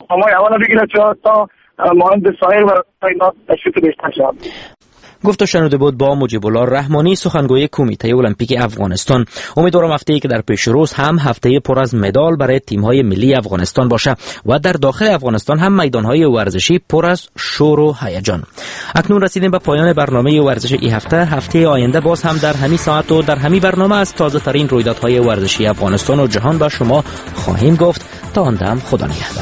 برنامه‌های اول بگیره تا مانند سایر و اینا تشویق بیشتر شد. گفت و شنوده بود با مجیب الله رحمانی، سخنگوی کمیته المپیک افغانستان. امیدوارم هفته‌ای که در پیش روز هم هفته پر از مدال برای تیم‌های ملی افغانستان باشه و در داخل افغانستان هم میدان‌های ورزشی پر از شور و هیجان. اکنون رسیدیم به پایان برنامه ورزش این هفته آینده باز هم در همین ساعت و در همین برنامه از تازه‌ترین رویدادهای ورزشی افغانستان و جهان به شما خواهیم گفت. تا آن دم خدا نگهدار.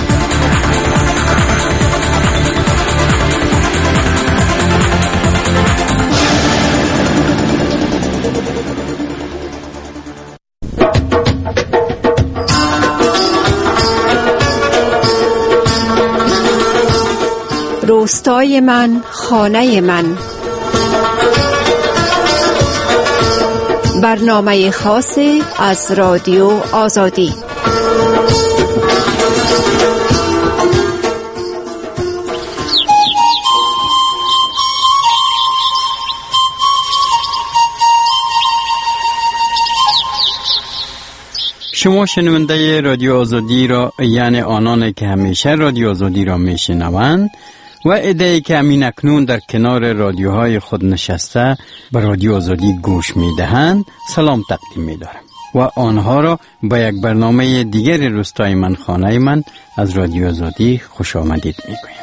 روستای من، خانه من. برنامه خاصی از رادیو آزادی. شما شنونده رادیو آزادی را، یعنی آنان که همیشه رادیو آزادی را میشنوند و عده‌ای که همین اکنون در کنار رادیوهای خود نشسته به رادیو آزادی گوش میدهند، سلام تقدیم می‌دارم و آنها را به یک برنامه دیگر روستای من، خانه من از رادیو آزادی خوش آمدید میگویم.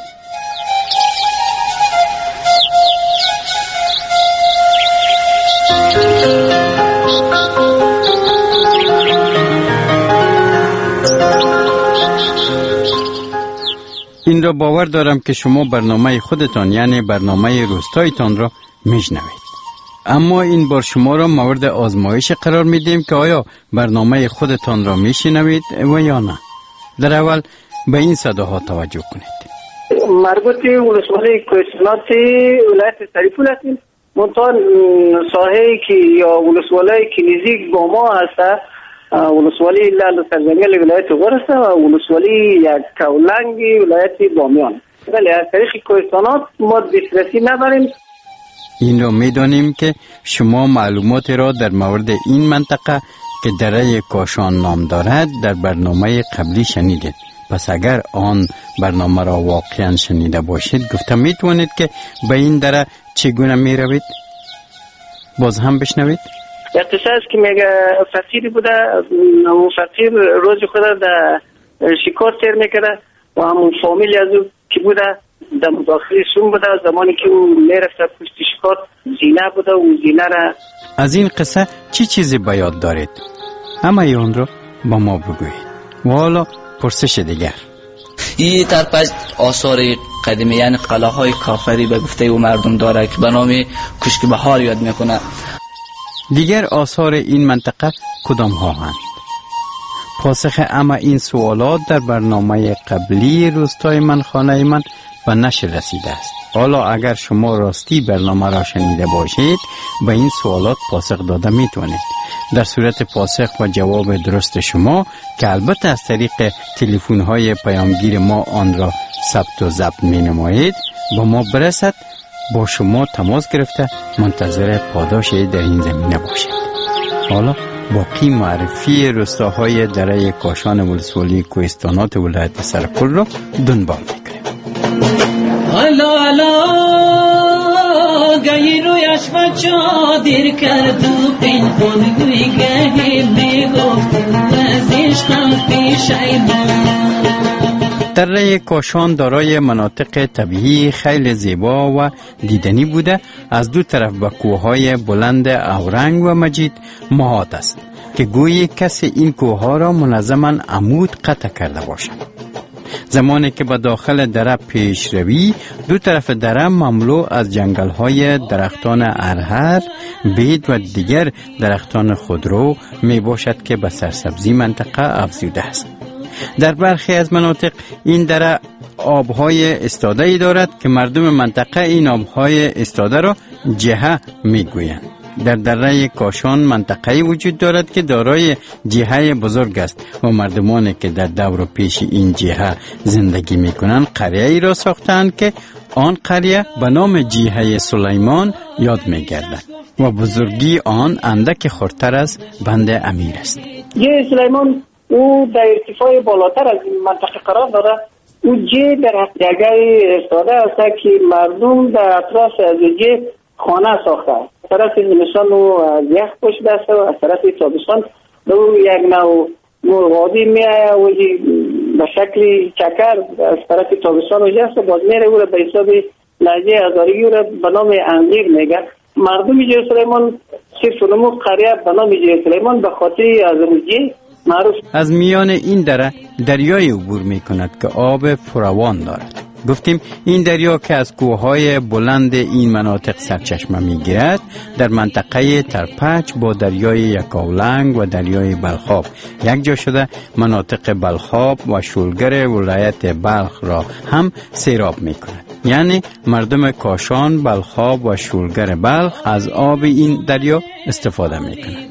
این را باور دارم که شما برنامه خودتان، یعنی برنامه روستایتان را میشنوید. اما این بار شما را مورد آزمایش قرار میدیم که آیا برنامه خودتان را میشنوید و یا نه. در اول به این صداها توجه کنید. مربوط ولسوالی کوهستانات ولایت سریپول هستیم. منطقه ساحه‌ای که یا ولسوالی که نزدیک با ما هست، ولسوالی لال سرزمین ولایت غور است و ولسوالی یک کولنگ ولایت بامیان. ولی از طریق کوهستانات ما دسترسی نداریم. این را میدانیم که شما معلومات را در مورد این منطقه که دره کاشان نام دارد در برنامه قبلی شنیدید. پس اگر آن برنامه را واقعا شنیده باشید، گفتم میتونید که به این دره چگونه میروید؟ باز هم بشنوید. یک قصه است که میگه فقیری بوده، اون فقیر روز خود در شکار سیر میکرده و همون فامیلی از او که بوده در مداخلی سون بوده. زمانی که او میرفته پشت شکار زینه بوده و زینه را. از این قصه چی چیزی به یاد دارید؟ همه اون رو با ما بگویید. و حالا پرسش دیگر. این ترپج آثار قدیمی، یعنی قلعه‌های کافری به گفته او مردم داره که به نام کشک بهار یاد میکنه. دیگر آثار این منطقه کدام ها هستند؟ پاسخ اما این سوالات در برنامه قبلی روستای من، خانه من به نشر رسیده است. حالا اگر شما راستی برنامه را شنیده باشید، به این سوالات پاسخ داده میتونید. در صورت پاسخ و جواب درست شما که البته از طریق تلفن های پیامگیر ما آن را ثبت و ضبط می نمایید، با ما برسد، با شما تماس گرفته منتظر پاداش در این زمینه باشید. حالا باقی معرفی روستاهای دره کاشان ولسوالی کوهستانات ولایت سرپل را دنبال میکنیم. الا الا گهی رویش بچا دیر کرد و پنهان گوی میگفت از عشقم پیش ایمان. دره کاشان دارای مناطق طبیعی خیلی زیبا و دیدنی بوده. از دو طرف به کوههای بلند اورنگ و مجید محاط است که گویی کسی این کوهها را منظما عمود قطع کرده باشد. زمانی که به داخل دره پیش روی، دو طرف دره مملو از جنگل‌های درختان ارهر، بید و دیگر درختان خودرو می باشد که به سرسبزی منطقه افزوده است. در برخی از مناطق این دره آبهای استاده‌ای دارد که مردم منطقه این آبهای استاده را جهه میگویند. در دره کاشان منطقه‌ای وجود دارد که دارای جهه بزرگ است و مردمانی که در دور و پیش این جهه زندگی میکنند قریه‌ای را ساختند که آن قریه به نام جهه سلیمان یاد میگردد و بزرگی آن اندک خردتر از بند امیر است. جهه سلیمان او در ارتفاع بالاتر از این منطقه قرار داره. او جه در جگه استاده است که مردم در اطراف از جه خانه ساخته است. طرف زمستان او از یخ پوشیده است و از طرف تابستان او یک نوع مرغابی میآید و به شکل چکر از طرف تابستان وجه است و باز میره او را به حساب لهجه هزارگی او را به نام انگیر میگه. مردم جای سلیمان صرف نمو قریه به نام جای سلیمان به خاطر از جه معروف. از میان این دره دریای عبور می کند که آب فراوان دارد. گفتیم این دریا که از کوههای بلند این مناطق سرچشمه می گیرد در منطقه ترپچ با دریای یکاولنگ و دریای بلخاب یک جا شده مناطق بلخاب و شولگر ولایت بلخ را هم سیراب می کند. یعنی مردم کاشان، بلخاب و شولگر بلخ از آب این دریا استفاده می کنند.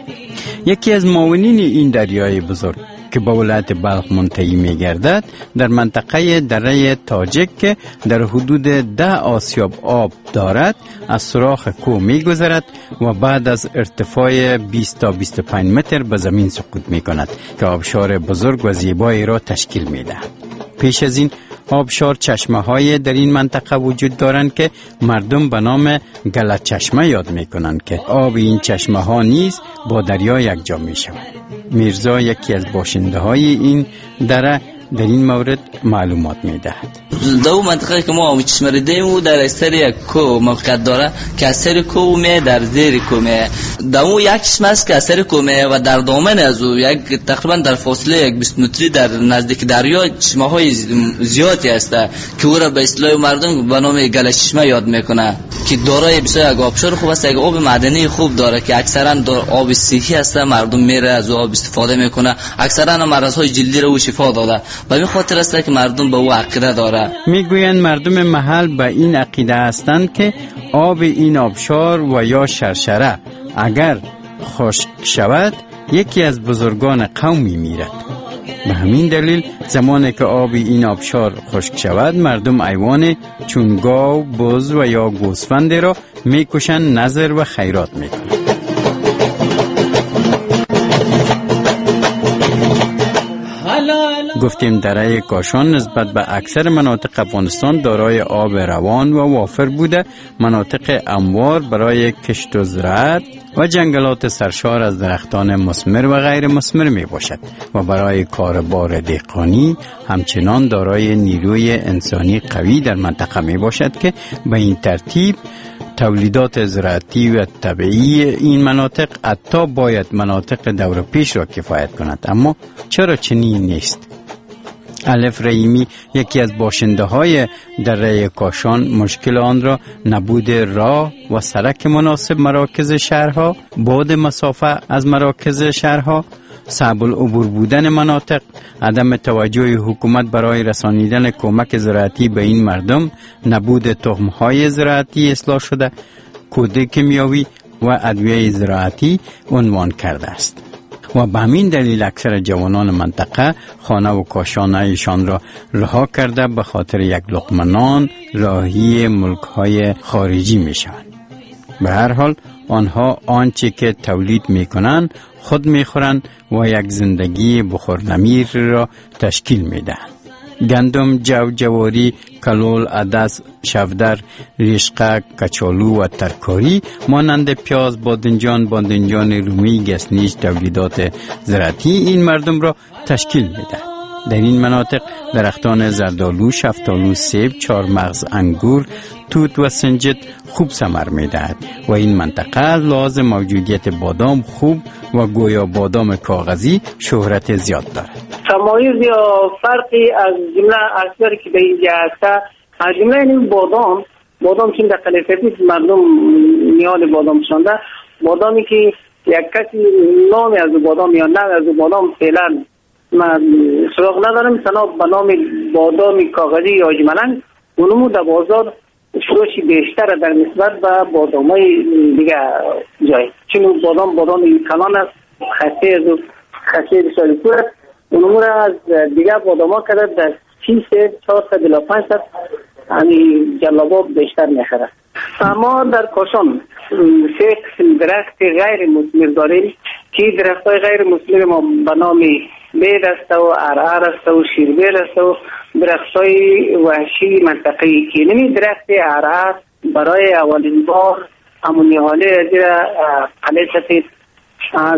یکی از معاونین این دریای بزرگ که به ولایت بلخ منتهی می گردد در منطقه دره تاجک که در حدود 10 آسیاب آب دارد از سوراخ کوه می گذرد و بعد از ارتفاع 20 تا 25 متر به زمین سقوط می کند که آبشار بزرگ و زیبایی را تشکیل می دهد. پیش از این آبشار چشمه های در این منطقه وجود دارند که مردم به نام گلت چشمه یاد می کنند که آب این چشمه ها نیز با دریا یک جا می شود. میرزا یکی از باشنده های این دره در این مورد معلومات می دهد. دو منطقه که ما آب چشمه دیدیم و در سر یک کوه موقعیت داره که از سر کوه می در زیر کوه می دمو یک چشمه است که از سر کوه می و در دامن از او یک تقریبا در فاصله یک 20 متری در نزدیک دریا چشمه های زیادی است که او را به اصطلاح مردم به نام گل چشمه یاد میکنه که دارای بسیار آبشار خوب است، یک آب معدنی خوب داره که اکثرا آب صحی است. مردم میره از آب استفاده میکنه، اکثرا مرض جلدی رو شفا داده. به این خاطر است که مردم به او عقیده داره. میگویند مردم محل به این عقیده هستند که آب این آبشار و یا شرشره اگر خشک شود یکی از بزرگان قومی میرد. به همین دلیل زمانی که آب این آبشار خشک شود مردم حیوان چون گاو، بز و یا گوسفند را میکشند، نذر و خیرات میکنند. گفتیم دره کاشان نسبت به اکثر مناطق افغانستان دارای آب روان و وافر بوده، مناطق هموار برای کشت و زراعت و جنگلات سرشار از درختان مثمر و غیر مثمر می باشد و برای کاربار دهقانی همچنان دارای نیروی انسانی قوی در منطقه می باشد که به این ترتیب تولیدات زراعتی و طبیعی این مناطق حتی باید مناطق دور پیش را کفایت کند. اما چرا چنین نیست؟ الف رحیمی یکی از باشنده های دره کاشان مشکل آن را نبود راه و سرک مناسب مراکز شهرها، بعد مسافه از مراکز شهرها، صعب العبور بودن مناطق، عدم توجه حکومت برای رسانیدن کمک زراعتی به این مردم، نبود تخم‌های زراعتی اصلاح شده، کود کیمیاوی و ادویه زراعتی عنوان کرده است. و به همین دلیل اکثر جوانان منطقه خانه و کاشانه ایشان را رها کرده به خاطر یک لقمه نان راهی ملک‌های خارجی می شوند. به هر حال آنها آنچه که تولید می کنند خود می خورند و یک زندگی بخورنمیر را تشکیل می دهند. گندم، جو، جواری، کلول، عدس، شفدر، ریشقه، کچالو و ترکاری مانند پیاز، بادنجان رومی، گسنیج تولیدات زراعتی این مردم را تشکیل می‌دهد. در این مناطق درختان زردالو، شفتالو، سیب، چهارمغز، انگور، توت و سنجد خوب ثمر می‌دهد و این منطقه لحاظ موجودیت بادام خوب و گویا بادام کاغذی شهرت زیاد دارد. تمایز یا فرقی از جمله اصلی که به اینجا هست از جمله این بادام که در قلیفه مردم نیال بادام شنده، بادامی که یک کسی نامی از بادام یا نه از بادام فعلا من سراغ ندارم، تنها به نام بادام کاغذی یا اجمالاً اونمو در بازار فروشی بیشتر در نسبت به بادامای دیگه جای، چون بادام کلان است، خسته بسیاری پور است. اونمو را از دیگه باداما کرده در 400 همین جلاباب بیشتر میخره. اما در کاشان 3 قسم درخت غیر مثمر داریم که درخت های غیر مثمر ما به نام بید است و عرعر است و شیربیر است و درختای وحشی منطقه‌ای که نمی درخت عرعر برای اولین بار همون حاله قلعه سفید از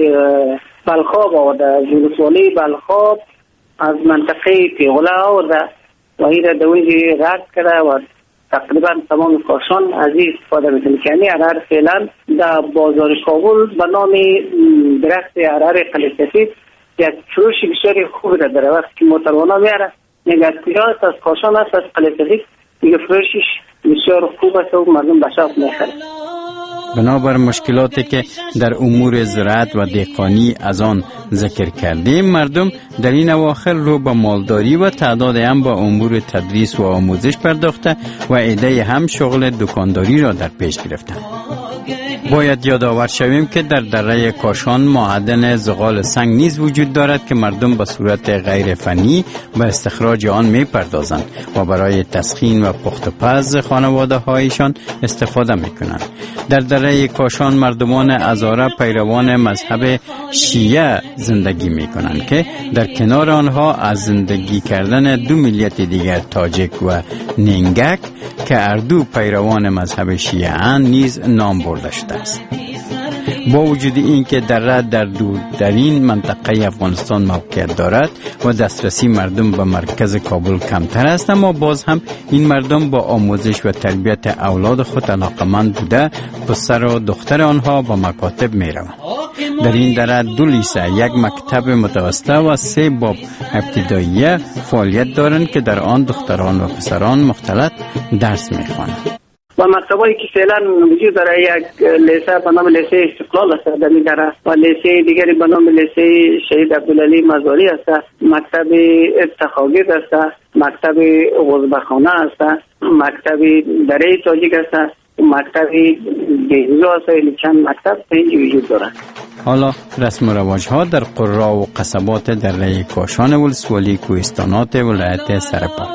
بلخاب آورده، از ولسوالی بلخاب از منطقه پیغله آورده و این را دویجی غرد کرده و تقریبا تمام کاشان از این استفاده میکنه. یعنی عرعر فعلا در بازار کابل به نام درخت عرعر قلعه سفید یک فروش بسیار خوب داره. وقتی که موتروانا میاره میگه از کجا است، از کاشان است، از قلعه سفید، میگه فروشش بسیار خوب است و مردم به شوق میخره. بنابر مشکلاتی که در امور زراعت و دهقانی از آن ذکر کردیم، مردم در این اواخر رو به مالداری و تعداد هم به امور تدریس و آموزش پرداخته و عده هم شغل دکانداری را در پیش گرفتند. باید یادآور شویم که در دره کاشان معدن زغال سنگ نیز وجود دارد که مردم به صورت غیر فنی به استخراج آن می پردازند و برای تسخین و پخت و پز خانواده هایشان استفاده می کنند. در دره کاشان مردمان هزاره پیروان مذهب شیعه زندگی می کنند که در کنار آنها از زندگی کردن دو ملیت دیگر تاجیک و نینگک که اردو پیروان مذهب شیعه نیز نام برده شده است. با وجود اینکه دره در دورترین منطقه افغانستان موقعیت دارد و دسترسی مردم به مرکز کابل کمتر است، اما باز هم این مردم با آموزش و تربیت اولاد خود علاقمند بوده پسر و دختر آنها به مکاتب می روند. در این دره 2 لیسه، 1 مکتب متوسط و 3 باب ابتداییه فعالیت دارند که در آن دختران و پسران مختلط درس می خوانند. و مکتبایی که فعلا وجود داره، یک لیسه به نام لیسه استقلال است در این دره و لیسه دیگری به نام لیسه شهید عبدالعلی مزاری است، مکتب افتخاگید است، مکتب غزبخانه است، مکتب دره تاجیک است، مکتب بهزو است. این چند مکتب اینجا وجود داره. حالا رسم و رواج ها در قرا و قصبات دره کاشان ولسوالی کوهستانات ولایت سرپا.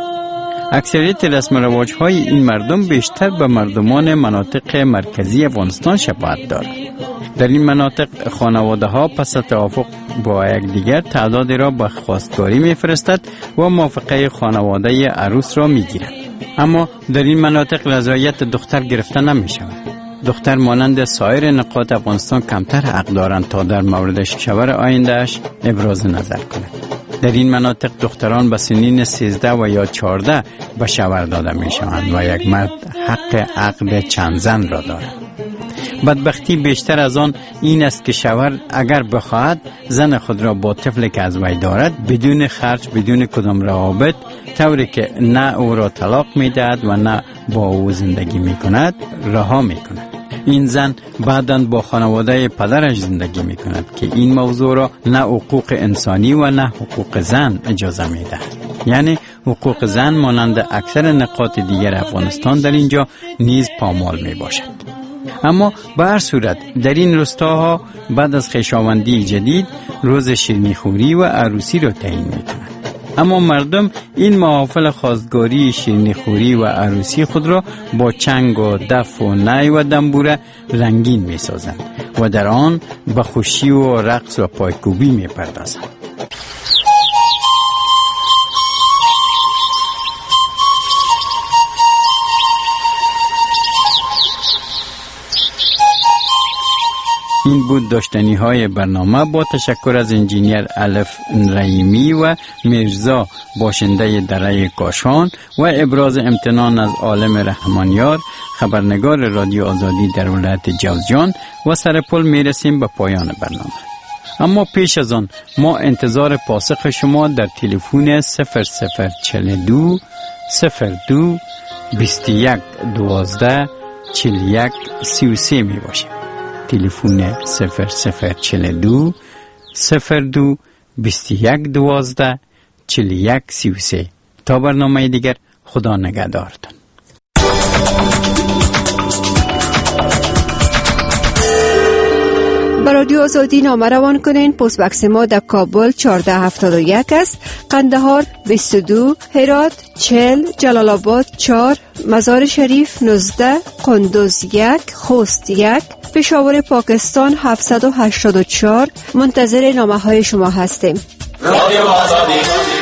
اکثریت رسم و رواج های این مردم بیشتر به مردمان مناطق مرکزی افغانستان شباهت دارد. در این مناطق خانواده ها پس توافق با یکدیگر تعدادی را به خواستگاری میفرستد و موافقه خانواده عروس را میگیرد. اما در این مناطق رضایت دختر گرفته نمی شود. دختر مانند سایر نقاط افغانستان کمتر حق دارند تا در مورد شوهر آیندهش ابراز نظر کند. در این مناطق دختران به سنین 13 و یا 14 به شوهر داده می شوند و یک مرد حق عقد چند زن را دارد. بدبختی بیشتر از آن این است که شوهر اگر بخواهد زن خود را با طفلی که از وی دارد بدون خرج، بدون کدام روابط، طوری که نه او را طلاق می دهد و نه با او زندگی می کند، رها می کند. این زن بعداً با خانواده پدرش زندگی می کند که این موضوع را نه حقوق انسانی و نه حقوق زن اجازه می دهد. یعنی حقوق زن مانند اکثر نقاط دیگر افغانستان در اینجا نیز پامال می باشد. اما به هر صورت در این روستاها بعد از خویشاوندی جدید روز شیرینیخوری و عروسی را تعیین می کنند. اما مردم این محافل خواستگاری شیرینیخوری و عروسی خود را با چنگ و دف و نی و دنبوره رنگین می سازند و در آن به خوشی و رقص و پایکوبی می پردازند. این بود داشتنی های برنامه با تشکر از انجینیر الف رحیمی و میرزا باشنده دره کاشان و ابراز امتنان از عالم رحمانیار خبرنگار رادیو آزادی در ولایت جوزجان و سرپل میرسیم به پایان برنامه. اما پیش از آن ما انتظار پاسخ شما در تلفن 0042 02 21 12 41 33 می باشیم. تلفن 0042 02 21 12 41 33. تا برنامه دیگر، خدا نگهدارتان. با رادیو آزادی نامه روان کنین. پست بکس ما در کابل 1471 است، قندهار 22، هرات 40، جلال آباد 4، مزار شریف 19، قندوز 1، خوست 1، پشاور پاکستان 784. منتظر نامه های شما هستیم. رادیو آزادی